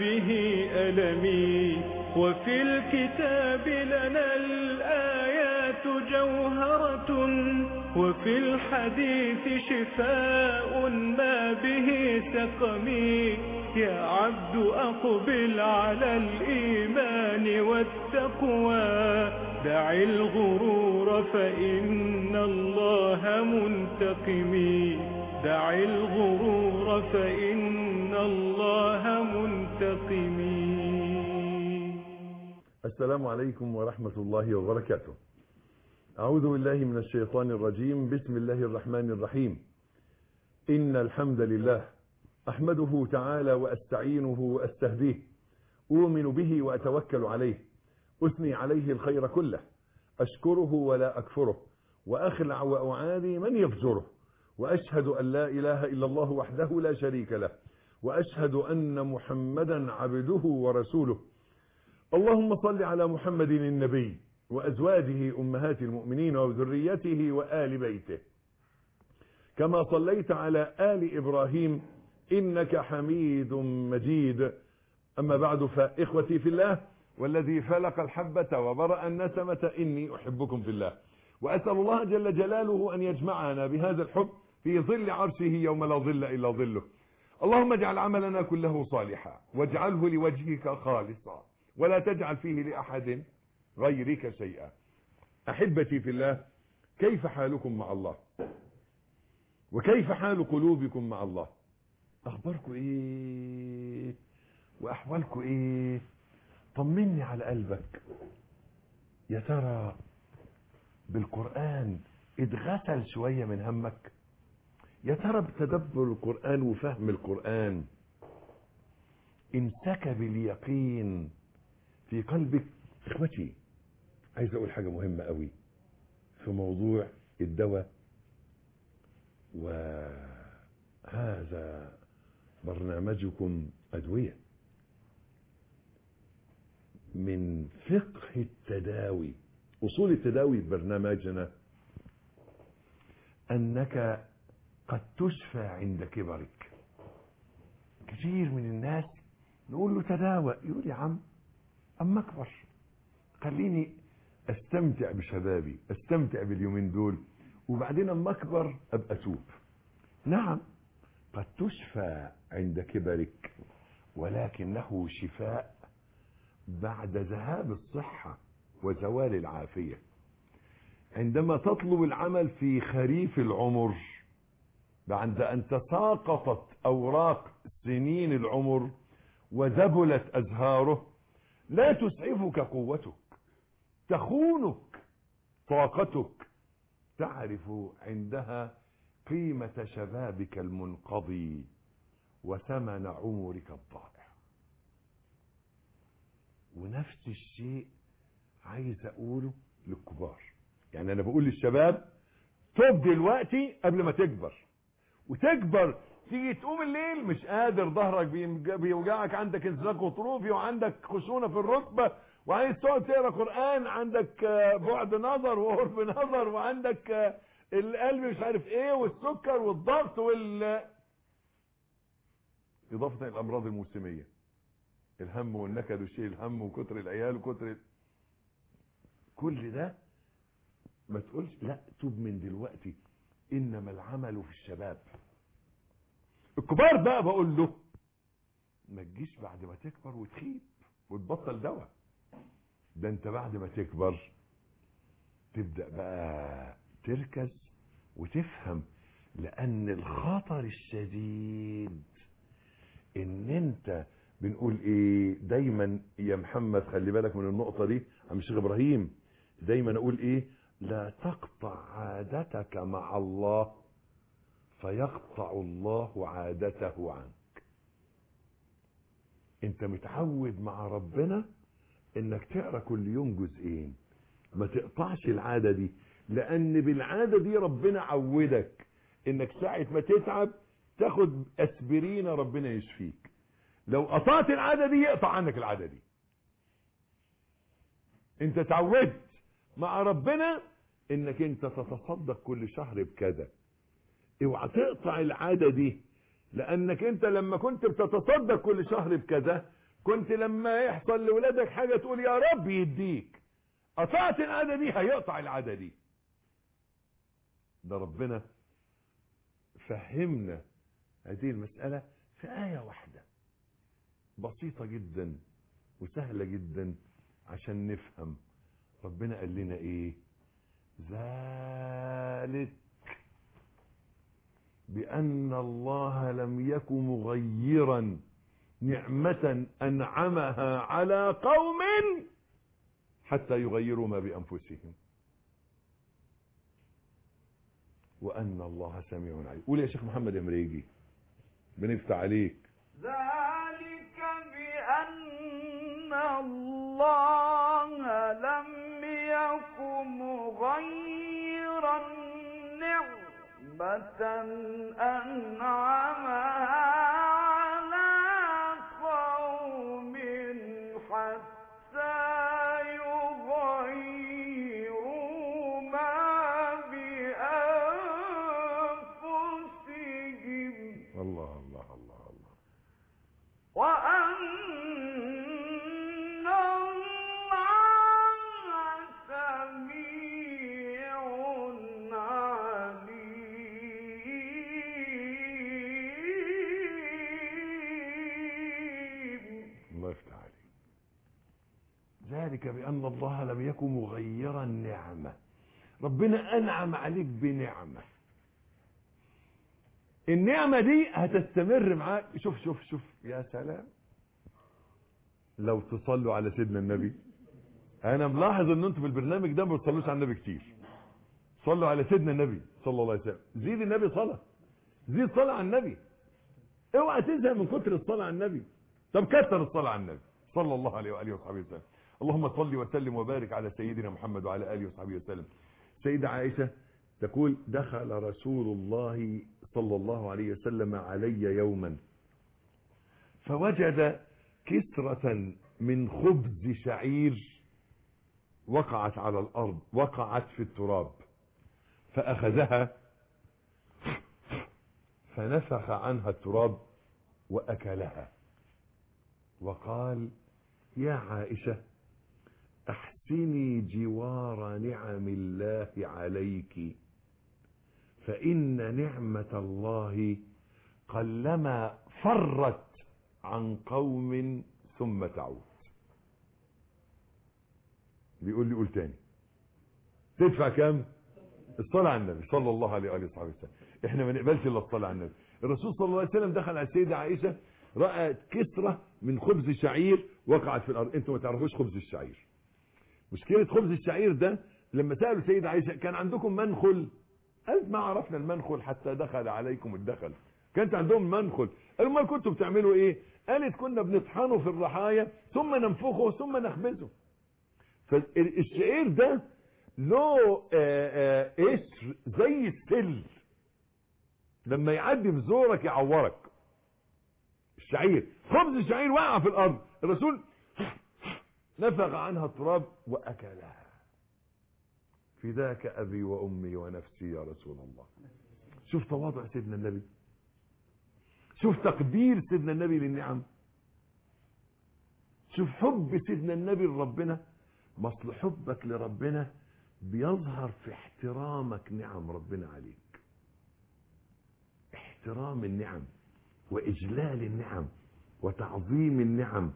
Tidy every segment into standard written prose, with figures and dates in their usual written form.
به ألمي. وفي الكتاب لنا الآيات جوهرة، وفي الحديث شفاء ما به سقمي. يا عبد أقبل على الإيمان والتقوى، دع الغرور فإن الله منتقمي. دع الغرور فإن الله منتقمي. السلام عليكم ورحمة الله وبركاته. أعوذ بالله من الشيطان الرجيم. بسم الله الرحمن الرحيم. إن الحمد لله أحمده تعالى وأستعينه وأستهديه، أؤمن به وأتوكل عليه، أثني عليه الخير كله، أشكره ولا أكفره، وأخلع وأعادي من يفجره، وأشهد أن لا إله إلا الله وحده لا شريك له، وأشهد أن محمدا عبده ورسوله. اللهم صل على محمد النبي وأزواجه أمهات المؤمنين وذريته وآل بيته، كما صليت على آل إبراهيم إنك حميد مجيد. أما بعد، فإخوتي في الله، والذي فلق الحبة وبرأ النسمة إني أحبكم في الله، وأسأل الله جل جلاله أن يجمعنا بهذا الحب في ظل عرشه يوم لا ظل إلا ظله. اللهم اجعل عملنا كله صالحا، واجعله لوجهك خالصا، ولا تجعل فيه لأحد غيرك شيئا. أحبتي في الله، كيف حالكم مع الله؟ وكيف حال قلوبكم مع الله؟ أخباركم إيه؟ وأحوالكم إيه؟ طمني على قلبك. يا ترى بالقرآن اتغسل شوية من همك؟ يا ترى بتدبر القرآن وفهم القرآن انسكب اليقين في قلبك؟ اخوتي، عايز اقول حاجة مهمة قوي في موضوع الدواء، وهذا برنامجكم أدوية. من فقه التداوي، أصول التداوي في برنامجنا أنك قد تشفى عند كبرك. كثير من الناس نقول له تداوى، يقول يا عم أما أكبر، خليني أستمتع بشبابي، أستمتع باليومين دول، وبعدين أما أكبر أبقى أتوب. نعم، قد تشفى عند كبرك، ولكنه شفاء بعد ذهاب الصحة وزوال العافية. عندما تطلب العمل في خريف العمر، بعد أن تساقطت أوراق سنين العمر وذبلت أزهاره، لا تسعفك قوتك، تخونك طاقتك، تعرف عندها قيمة شبابك المنقضي وثمن عمرك الضائع. ونفس الشيء عايز أقوله للكبار. يعني أنا بقول للشباب توب دلوقتي قبل ما تكبر. وتكبر تيجي تقوم الليل مش قادر، ظهرك بيوجعك، عندك انزلاق غضروفي، وعندك خشونة في الركبة، وعايز تقعد تقرا قرآن، عندك بعد نظر وقرب نظر، وعندك القلب مش عارف ايه، والسكر والضغط إضافة الأمراض الموسمية، الهم والنكد وشيء الهم وكتر العيال وكتر كل ده. ما تقولش لا، توب من دلوقتي، إنما العمل في الشباب. الكبار بقى بقول له ما تجيش بعد ما تكبر وتخيب وتبطل دواء. ده انت بعد ما تكبر تبدأ بقى تركز وتفهم، لأن الخطر الشديد ان انت بنقول ايه دايما يا محمد، خلي بالك من النقطة دي عم الشيخ ابراهيم، دايما اقول ايه؟ لا تقطع عادتك مع الله فيقطع الله عادته عنك. انت متعود مع ربنا انك تقرأ كل يوم جزئين، ما تقطعش العادة دي، لان بالعادة دي ربنا عودك انك ساعة ما تتعب تاخد اسبرين ربنا يشفيك. لو قطعت العادة دي يقطع عنك العادة دي. انت تعودت مع ربنا انك انت تتصدق كل شهر بكذا، اوعى تقطع العادة دي، لانك انت لما كنت بتتصدق كل شهر بكذا كنت لما يحصل لولادك حاجة تقول يا رب يديك، قطعت العادة دي هيقطع العادة دي. ده ربنا فهمنا هذه المسألة في آية واحدة بسيطة جدا وسهلة جدا عشان نفهم. ربنا قال لنا ايه؟ ذلك بأن الله لم يك مغيرا نعمة أنعمها على قوم حتى يغيروا ما بأنفسهم وأن الله سميع عليم. قول يا شيخ محمد يا مريجي، بنفتح عليك. ذلك بأن الله لم يك مغيرا نعمة أنعمها على قوم حتى يغيروا ما بأنفسهم. الله الله الله الله. وأن الله سميع عليم. الله يفتح عليك. ذلك بأن الله لم يكن مغيرا نعمة. ربنا أنعم عليك بنعمة، النعمة دي هتستمر معاك. شوف شوف شوف يا سلام، لو تصلوا على سيدنا النبي. انا ملاحظ ان انتوا في البرنامج ده ما بتصلوش على النبي كتير. صلوا على سيدنا النبي صلى الله عليه وسلم. زيد النبي صلاة، زيد صلاة على النبي، اوعى تزهق من كتر الصلاة على النبي. طب كتر الصلاة على النبي صلى الله عليه وآله وصحبه وسلم. اللهم صل وسلم وبارك على سيدنا محمد وعلى آله وصحبه وسلم. سيدة عائشة تقول دخل رسول الله صلى الله عليه وسلم علي يوما فوجد كسرة من خبز شعير وقعت على الأرض، وقعت في التراب، فأخذها فنفخ عنها التراب وأكلها وقال يا عائشة احسني جوار نعم الله عليك فإن نعمة الله قلما فرت عن قوم ثم تعود. بيقول لي قول تاني، تدفع كام؟ الصلاة على النبي صلى الله عليه وآله وصحبه وسلم. احنا ما نقبلش الا الصلاة على النبي. الرسول صلى الله عليه وسلم دخل على السيدة عائشة رأت كسرة من خبز شعير وقعت في الأرض. انتوا ما تعرفوش خبز الشعير. مشكلة خبز الشعير ده لما سألوا السيدة عائشة كان عندكم منخل؟ قالت ما عرفنا المنخل حتى دخل عليكم الدخل. كانت عندهم منخل. قالوا ما كنتوا بتعملوا ايه؟ قالت كنا بنطحنه في الرحايا ثم ننفخه ثم نخبزه. فالشعير ده له قشر زي السل، لما يعدي في زورك يعورك. الشعير، خبز الشعير وقع في الارض، الرسول نفخ عنها التراب واكلها. فداك ابي وامي ونفسي يا رسول الله. شوف تواضع سيدنا النبي، شوف تقدير سيدنا النبي للنعم، شوف حب سيدنا النبي لربنا. مصل حبك لربنا بيظهر في احترامك نعم ربنا عليك، احترام النعم واجلال النعم وتعظيم النعم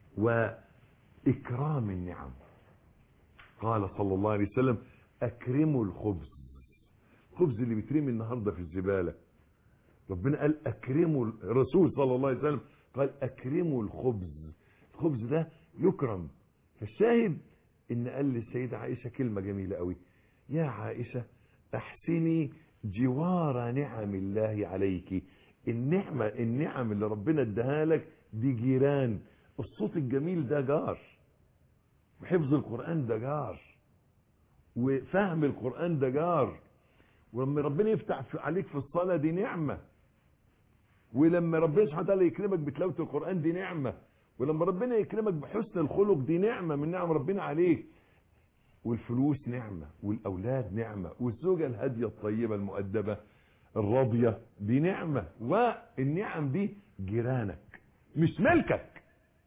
واكرام النعم. قال صلى الله عليه وسلم اكرموا الخبز. الخبز اللي بيترمي النهارده في الزباله، ربنا قال اكرموا. الرسول صلى الله عليه وسلم قال اكرموا الخبز. الخبز ده يكرم. فالشاهد ان قال للسيدة عائشة كلمة جميلة قوي، يا عائشة احسني جوار نعم الله عليك. النعم اللي ربنا اداها لك دي جيران. الصوت الجميل ده جار، وحفظ القرآن ده جار، وفهم القرآن ده جار، ولما ربنا يفتح عليك في الصلاة دي نعمة، ولما ربنا سبحانه وتعالى يكرمك بتلاوة القرآن دي نعمة، ولما ربنا يكرمك بحسن الخلق دي نعمة من نعم ربنا عليك، والفلوس نعمة، والأولاد نعمة، والزوجة الهادية الطيبة المؤدبة الراضية دي نعمة. والنعم دي جيرانك مش ملكك.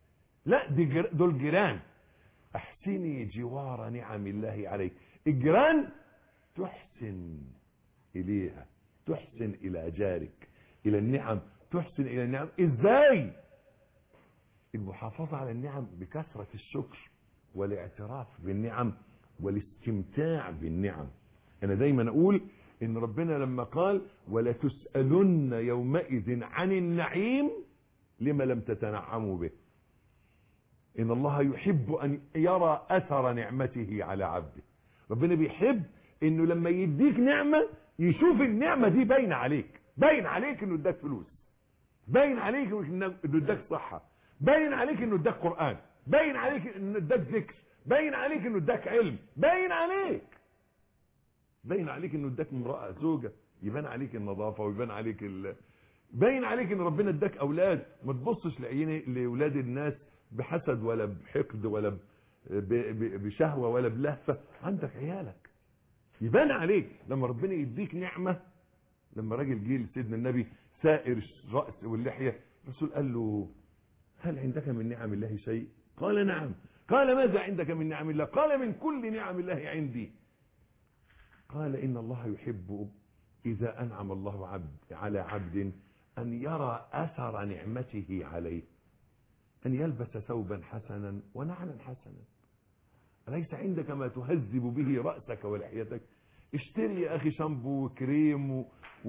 لا دول جيران. احسني جوار نعم الله عليك. الجيران تحسن اليها، تحسن الى جارك، الى النعم، تحسن الى النعم. ازاي؟ المحافظة على النعم بكثرة الشكر والاعتراف بالنعم والاستمتاع بالنعم. انا دايما اقول ان ربنا لما قال ولا تسألن يومئذ عن النعيم لما لم تتنعموا به، ان الله يحب ان يرى اثر نعمته على عبده. ربنا بيحب انه لما يديك نعمة يشوف النعمة دي باين عليك، باين عليك انه اداك فلوس، باين عليك انه اداك صحة، باين عليك انه اداك قرآن، باين عليك انه اداك ذكر، باين عليك انه اداك علم، باين عليك انه اداك امرأة زوجة، يبان عليك النظافة ويبان عليك باين عليك ان ربنا اداك اولاد. ما تبصش لاولاد الناس بحسد ولا بحقد ولا بشهوة ولا بلهفة. عندك عيالك يبان عليك لما ربنا يديك نعمة. لما راجل جه لسيدنا النبي سائر الرأس واللحية، الرسول قال له هل عندك من نعم الله شيء؟ قال نعم. قال ماذا عندك من نعم الله؟ قال من كل نعم الله عندي. قال إن الله يحب إذا أنعم الله على عبد أن يرى أثر نعمته عليه، أن يلبس ثوبا حسنا ونعلا حسنا. أليس عندك ما تهذب به رأسك ولحيتك؟ اشتري يا أخي شامبو وكريم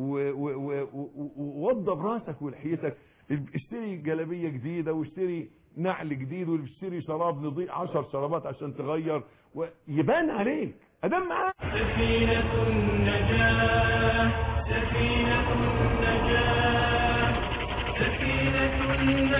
ووضب رأسك ولحيتك. اشتري جلابية جديدة، واشتري نعل جديد، واشتري شراب نضيء 10 شرابات عشان تغير ويبان عليك أدام معاك. سفينة النجاة، سفينة النجاة، سفينة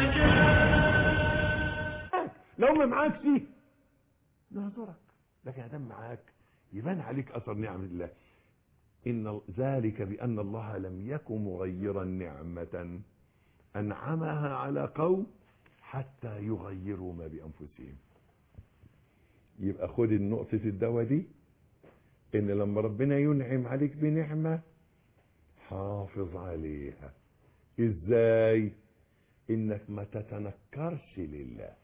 النجاة. لو ما معاكش نهزرك، لكن أدام معاك يبان عليك أثر نعم الله. إن ذلك بأن الله لم يكن مغيرا نعمة أنعمها على قوم حتى يغيروا ما بأنفسهم. يبقى خد النقطة الدواء دي، إن لما ربنا ينعم عليك بنعمة حافظ عليها. إزاي؟ إنك ما تتنكرش لله.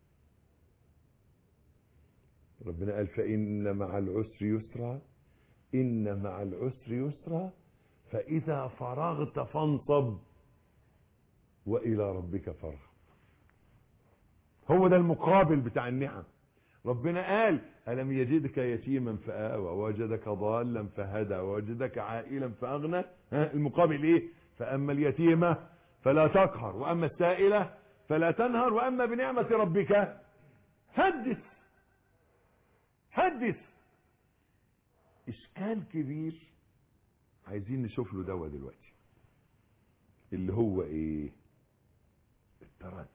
ربنا قال فإن مع العسر يسرا، إن مع العسر يسرا، فإذا فرغت فانصب وإلى ربك فارغب. هو ده المقابل بتاع النعم. ربنا قال ألم يجدك يتيما فآوى، ووجدك ضالا فهدى، ووجدك عائلا فأغنى. المقابل إيه؟ فأما اليتيمة فلا تقهر، وأما السائلة فلا تنهر، وأما بنعمة ربك حدث. إشكال كبير عايزين نشوف له دواء دلوقتي، اللي هو إيه؟ التردد.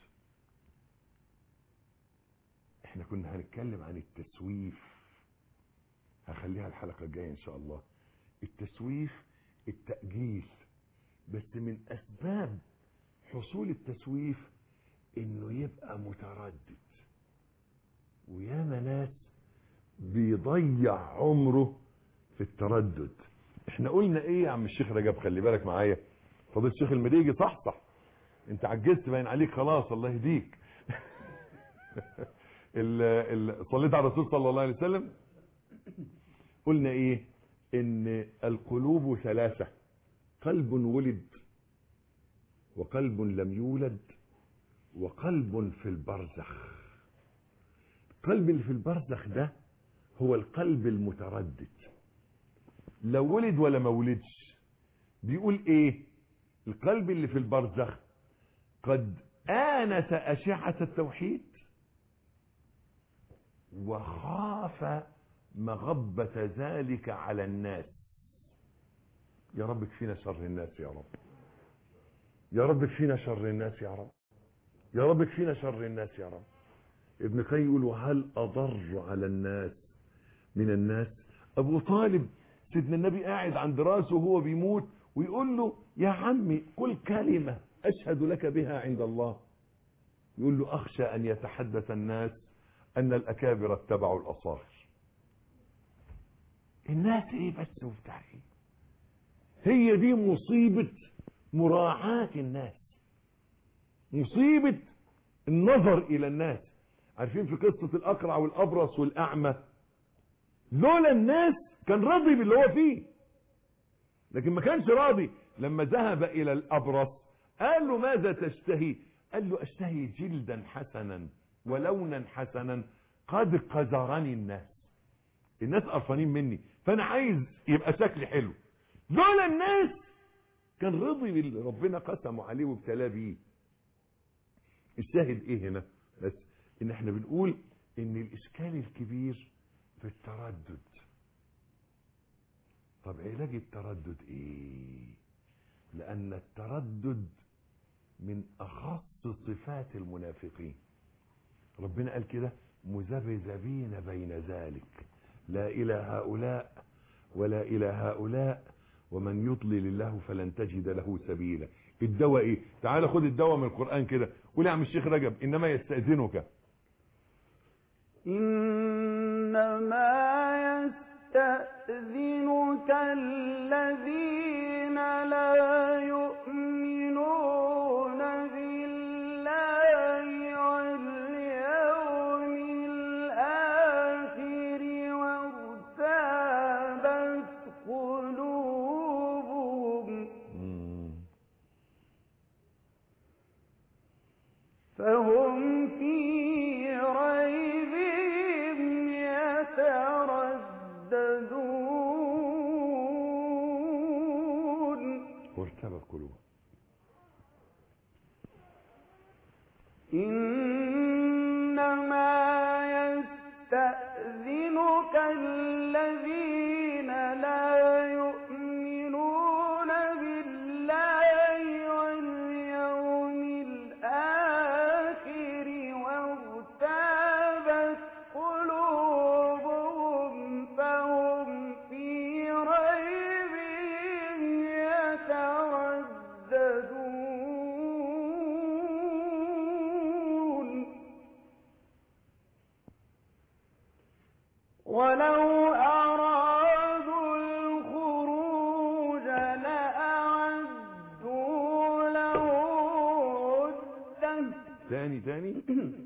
احنا كنا هنتكلم عن التسويف، هخليها الحلقة الجاية ان شاء الله. التسويف، التأجيل. بس من اسباب حصول التسويف انه يبقى متردد، وياما ناس بيضيع عمره في التردد. احنا قلنا ايه يا عم الشيخ رجب؟ خلي بالك معايا فضيلة الشيخ المديجي، صح انت عجزت باين عليك خلاص، الله يهديك. صليت على الرسول صلى الله عليه وسلم. قلنا ايه؟ ان القلوب ثلاثة: قلب ولد، وقلب لم يولد، وقلب في البرزخ. القلب اللي في البرزخ ده هو القلب المتردد، لو ولد ولا ما ولدش. بيقول ايه؟ القلب اللي في البرزخ قد آنس أشعة التوحيد وخاف مغبة ذلك على الناس. يا رب كفينا شر الناس يا رب، يا رب كفينا شر الناس يا رب، يا رب كفينا شر الناس يا رب. ابن قيم يقول وهل أضر على الناس من الناس؟ أبو طالب سيدنا النبي قاعد عند راسه وهو بيموت ويقول له يا عمي قل كلمة أشهد لك بها عند الله. يقول له أخشى أن يتحدث الناس أن الأكابر اتبعوا الأصاغر. الناس إيه بس وبتاع إيه؟ هي دي مصيبة مراعاة الناس، مصيبة النظر الى الناس. عارفين في قصة الاقرع والابرص والاعمى، لولا الناس كان راضي باللي هو فيه، لكن ما كانش راضي. لما ذهب الى الابرص قال له ماذا تشتهي؟ قال له اشتهي جلدا حسنا ولونا حسنا قد قذرني الناس قرفانين مني، فانا عايز يبقى شكلي حلو. لولا الناس كان رضي باللي ربنا قسمه عليه وابتلاه بيه. الشاهد ايه هنا؟ بس ان احنا بنقول ان الاشكال الكبير في التردد. طب علاج التردد ايه؟ لان التردد من اخص صفات المنافقين. ربنا قال كده مذبذبين بين ذلك لا الى هؤلاء ولا الى هؤلاء ومن يضلل الله فلن تجد له سبيلا. الدواء ايه؟ تعال خد الدواء من القرآن كده. قول يا عم الشيخ رجب انما يستأذنك الذين لا يؤمنون بالله واليوم الآخر وارتابت قلوبهم فهم في ريبهم يترددون وارتبت قلوبهم. إنما يستأذنك الذين لا يؤمنون بالله واليوم الآخر وارتابت قلوبهم فهم في ريبهم يترددون ولو أرادوا الخروج لأعدوا له عدة تاني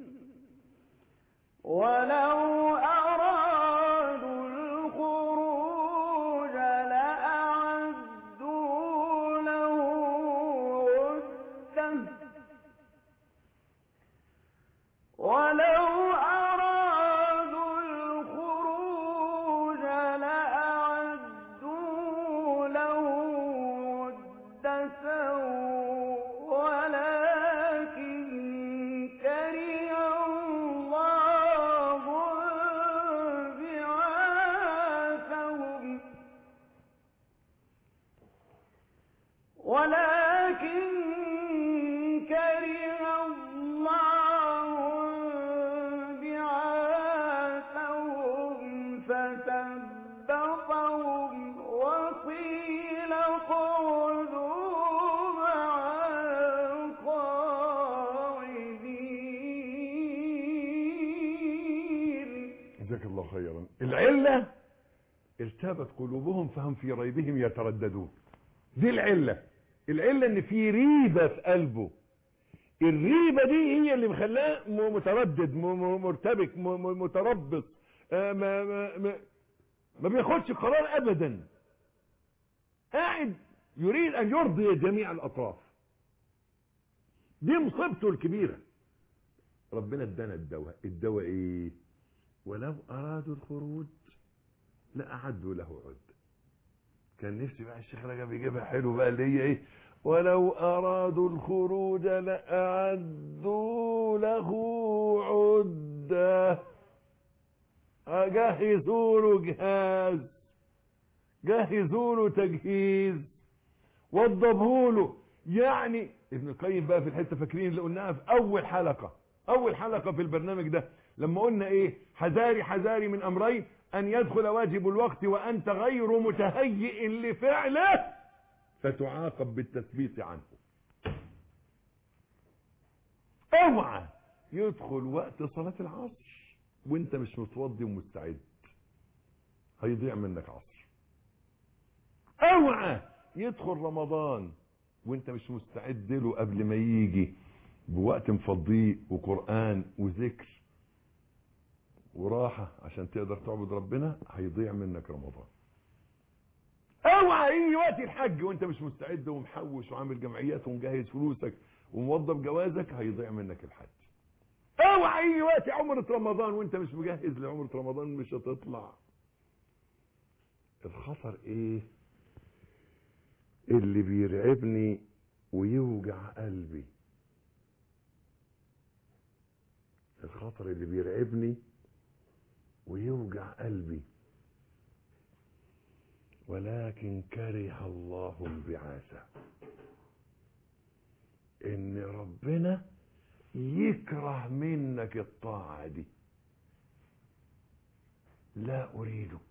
ولو أرادوا الخروج لأعدوا له عدة ولو أرادوا الخروج لأعدوا له عدة ولكن كره الله بعاثهم فثبطهم وقيل اقعدوا مع القاعدين. جزاك الله خيرا. العلة ارتابت قلوبهم فهم في ريبهم يترددون. دي العلة ان في ريبة في قلبه. الريبة دي هي اللي مخلاه متردد مرتبك متربص ما بياخدش قرار ابدا، قاعد يريد ان يرضي جميع الاطراف. دي مصيبته الكبيرة. ربنا ادانا الدواء ايه؟ ولو ارادوا الخروج لأعدوا له عد. كان نفسي بقى الشيخ رجب يجيبها حلو بقى اللي هي ايه؟ ولو ارادوا الخروج لأعدوا له عدة. جهزوا له جهاز، جهزوا له تجهيز، وضبوا له. يعني ابن القيم بقى في الحته فاكرين اللي قلناها في اول حلقه في البرنامج ده لما قلنا ايه؟ حذاري من امرين: ان يدخل واجب الوقت وانت غير متهيئ لفعله فتعاقب بالتثبيت عنه. اوعى يدخل وقت صلاة العصر وانت مش متوضي ومستعد، هيضيع منك عصر. اوعى يدخل رمضان وانت مش مستعد له قبل ما يجي بوقت مفضيه وقرآن وذكر وراحة عشان تقدر تعبد ربنا، هيضيع منك رمضان. اوعى يجي وقت الحج وانت مش مستعد ومحوش وعامل جمعيات ومجهز فلوسك وموظف جوازك، هيضيع منك الحج. اوعى يجي وقت عمرة رمضان وانت مش مجهز لعمرة رمضان، مش هتطلع. الخطر ايه اللي بيرعبني ويوجع قلبي؟ الخطر اللي بيرعبني ويوجع قلبي: ولكن كره الله البعاثة. ان ربنا يكره منك الطاعة دي. لا اريدك.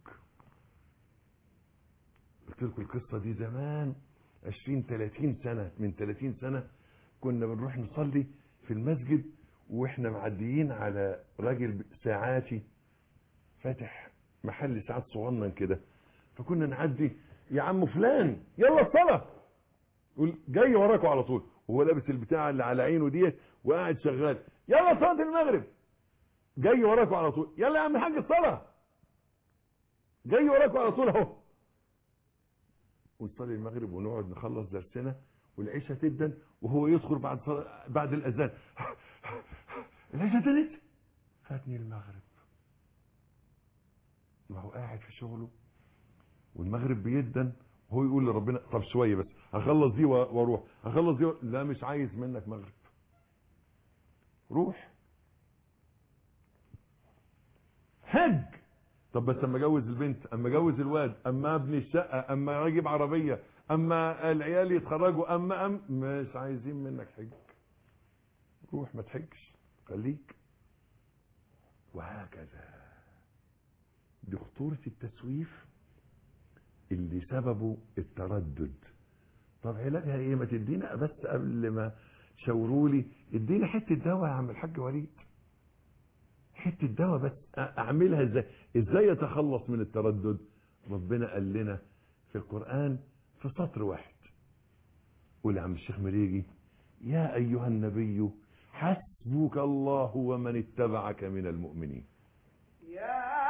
قلت لكم القصة دي زمان 20-30 سنة. من 30 سنة كنا بنروح نصلي في المسجد واحنا معديين على راجل ساعاتي فاتح محل ساعات صغنن كده، فكنا نعدي: يا عم فلان يلا الصلاة. يقول: جاي وراكوا على طول. وهو لابس البتاع اللي على عينه ديت وقاعد شغال: يلا صلاة المغرب. جاي وراكوا على طول. يلا يا عم الحاج الصلاة. جاي وراكوا على طول اهو. ونصلي المغرب ونقعد نخلص درسنا والعشاء تدن وهو يدخل بعد الاذان: العشاء تدن، فاتني المغرب. ما هو قاعد في شغله والمغرب بيدن وهو يقول لربنا: طب شويه بس هخلص دي واروح، هخلص دي لا مش عايز منك مغرب، روح حج. طب بس اما اجوز البنت، اما اجوز الواد، اما ابني الشقه، اما اجيب عربيه، اما العيال يتخرجوا، اما مش عايزين منك حج، روح ما تحجش خليك. وهكذا. دي خطورة التسويف اللي سببه التردد. طب علاجها ايه؟ ما تدينا بس قبل ما تشاورولي، ادينا حتة دواء يا عم الحاج وليد، حتة دواء بس اعملها ازاي اتخلص من التردد. ربنا قال لنا في القرآن في سطر واحد. قول يا عم الشيخ مريجي: يا ايها النبي حسبك الله ومن اتبعك من المؤمنين. يا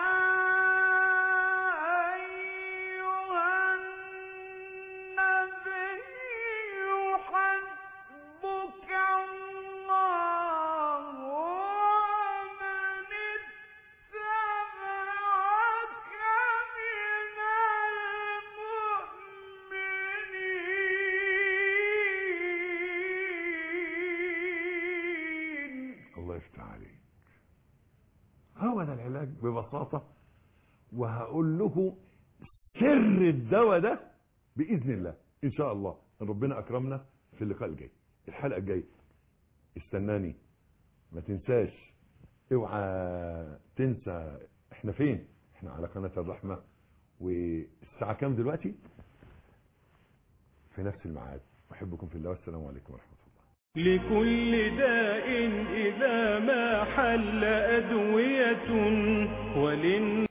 هو ده العلاج ببساطة. وهقول لكم سر الدواء ده بإذن الله إن شاء الله. ربنا أكرمنا في اللقاء الجاي، الحلقة الجاي. استناني، ما تنساش، اوعى تنسى احنا فين. احنا على قناة الرحمة، والساعة كام دلوقتي؟ في نفس الميعاد. أحبكم في الله والسلام عليكم ورحمة الله. لكل داء إذا ما حل أدوية